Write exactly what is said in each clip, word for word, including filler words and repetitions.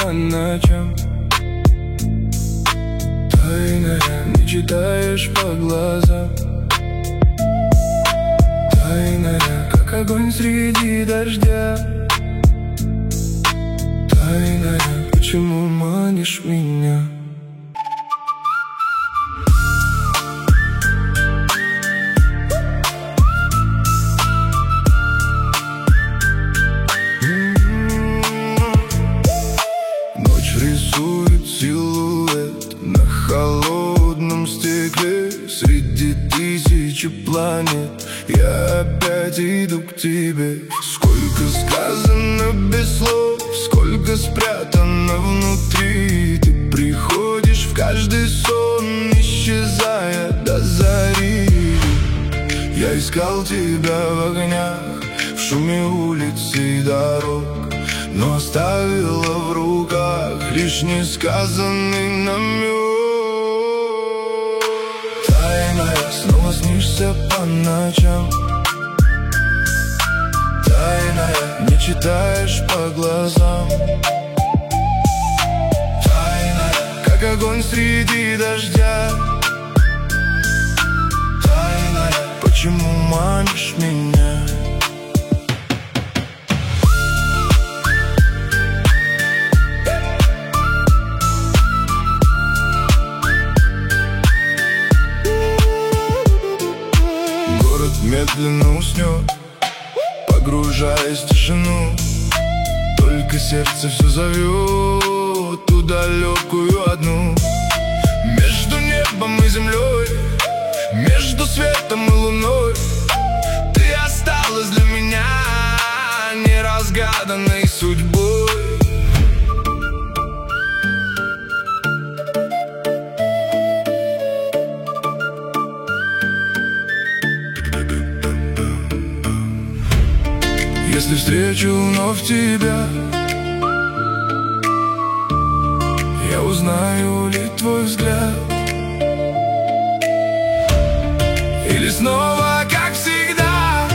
по ночам. Тайная, не читаешь по глазам. Тайная, как огонь среди дождя. Тайная, почему манишь меня? Рисует силуэт на холодном стекле. Среди тысячи планет я опять иду к тебе. Сколько сказано без слов, сколько спрятано внутри. Ты приходишь в каждый сон, исчезая до зари. Я искал тебя в огнях, в шуме улиц и дорог, но оставила в руках лишь несказанный намек. Тайная, снова снишься по ночам. Тайная, не читаешь по глазам. Тайная, как огонь среди дождя. Тайная, почему манишь меня? Медленно уснет, погружаясь в тишину. Только сердце все зовет ту далекую одну. Между небом и землей, между светом и луной, ты осталась для меня неразгаданной судьбой. Если встречу вновь тебя, я узнаю ли твой взгляд? Или снова, как всегда,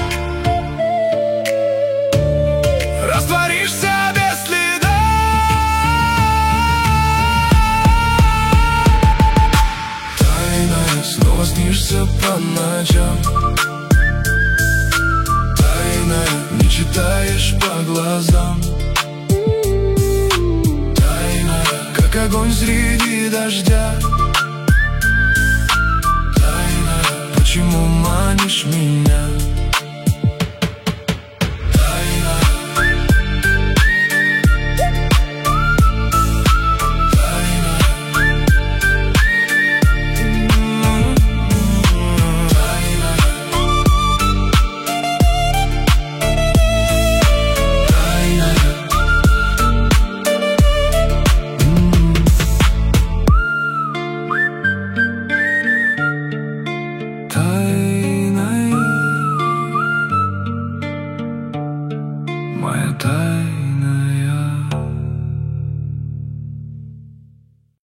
растворишься без следа? Тайная, снова снишься по ночам. Не читаешь по глазам. Тайная, как огонь среди дождя. Тайная, почему манишь меня?